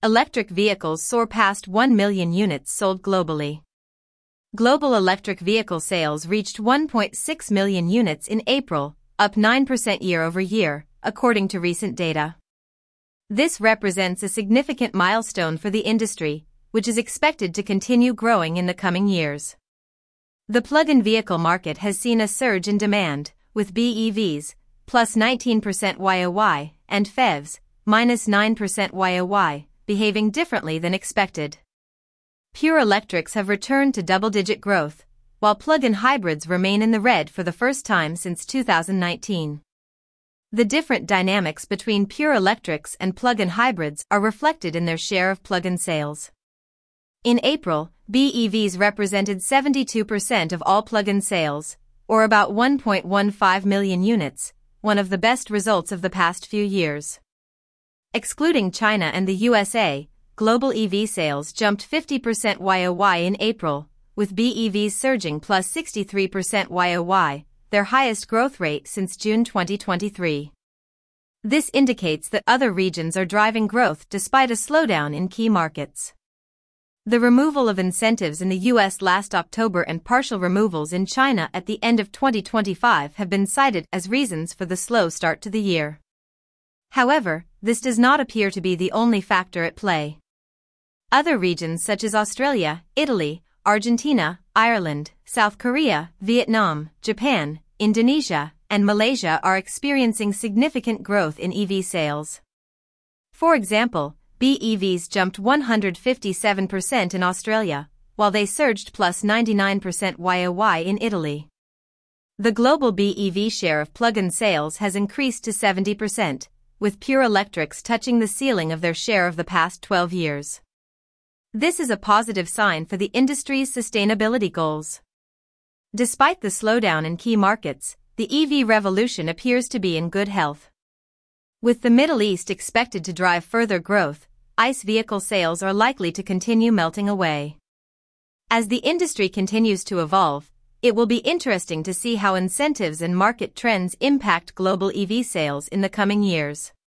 electric vehicles soar past 1 million units sold globally. Global electric vehicle sales reached 1.6 million units in April, up 9% year-over-year, according to recent data. This represents a significant milestone for the industry, which is expected to continue growing in the coming years. The plug-in vehicle market has seen a surge in demand, with BEVs, plus 19% YOY, and PHEVs, minus 9% YOY, behaving differently than expected. Pure electrics have returned to double-digit growth, while plug-in hybrids remain in the red for the first time since 2019. The different dynamics between pure electrics and plug-in hybrids are reflected in their share of plug-in sales. In April, BEVs represented 72% of all plug-in sales, or about 1.15 million units, one of the best results of the past few years. Excluding China and the USA, global EV sales jumped 50% YOY in April, with BEVs surging plus 63% YOY, their highest growth rate since June 2023. This indicates that other regions are driving growth despite a slowdown in key markets. The removal of incentives in the US last October and partial removals in China at the end of 2025 have been cited as reasons for the slow start to the year. However, this does not appear to be the only factor at play. Other regions such as Australia, Italy, Argentina, Ireland, South Korea, Vietnam, Japan, Indonesia, and Malaysia are experiencing significant growth in EV sales. For example, BEVs jumped 157% in Australia, while they surged plus 99% YOY in Italy. The global BEV share of plug-in sales has increased to 70%, with pure electrics touching the ceiling of their share of the past 12 years. This is a positive sign for the industry's sustainability goals. Despite the slowdown in key markets, the EV revolution appears to be in good health. With the Middle East expected to drive further growth, ICE vehicle sales are likely to continue melting away. As the industry continues to evolve, it will be interesting to see how incentives and market trends impact global EV sales in the coming years.